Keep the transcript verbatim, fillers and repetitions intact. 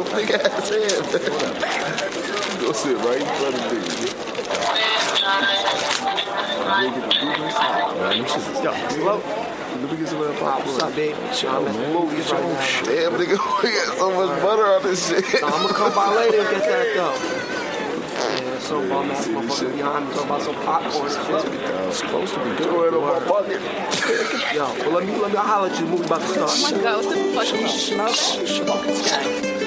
big ass head, man. Go sit right in front of me. Man, this is, yo, hello? Let me get some of that popcorn. What's up, babe? Chill, man. Get your own shit. Damn, nigga, we got so much butter on this shit. No, I'm gonna come by later and get that, though. Yeah, so bum, man. Motherfucker behind me talking about some popcorn and shit. It's supposed to be good on my bucket. Yo, well, let me, let me, I'll holler at you. The movie about to start. Oh my God, what the fuck is this?